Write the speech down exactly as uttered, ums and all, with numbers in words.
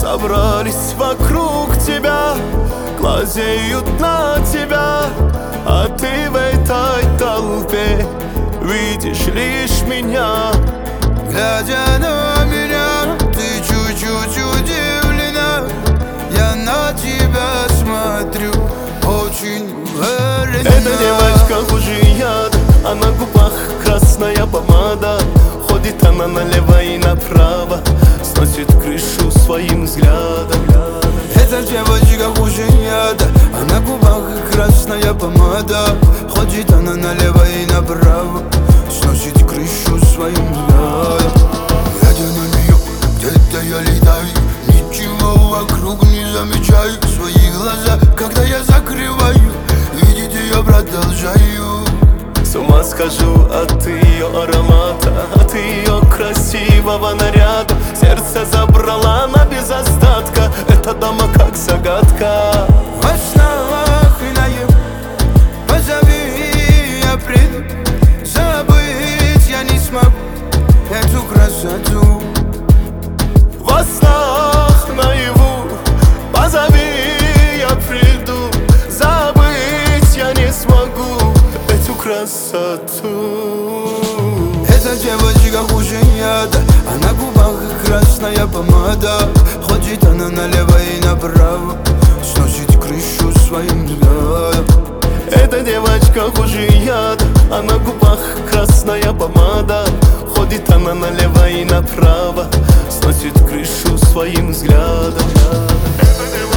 собрались вокруг тебя, глазеют на тебя, а ты в этой толпе видишь лишь меня. Глядя на меня, ты чуть-чуть удивлена. Я на тебя смотрю очень уверенно. Эта девочка хуже яда, а на губах красная помада. Ходит она налево и направо, сносит крышу своим взглядом. Эта девочка хуже яда, а на губах красная помада. Ходит она налево и направо, сносит крышу своим взглядом. Глядя на нее, где-то я летаю, ничего вокруг не замечаю. Свои глаза, когда я закрываю, видеть ее продолжаю. С ума схожу от ее аромата, от ее красивого наряда. Сердце забрала она без остатка, эта дама как загадка. Во снах и наяву позови, я приду. Забыть я не смогу эту красоту. Во снах наяву позови, я приду. Забыть я не смогу эту красоту. Эта девочка хуже яда, а на губах красная помада. Ходит она налево и направо, сносит крышу своим взглядом. Эта девочка хуже яда, а на губах красная помада. Ходит она налево и направо, сносит крышу своим взглядом. Эта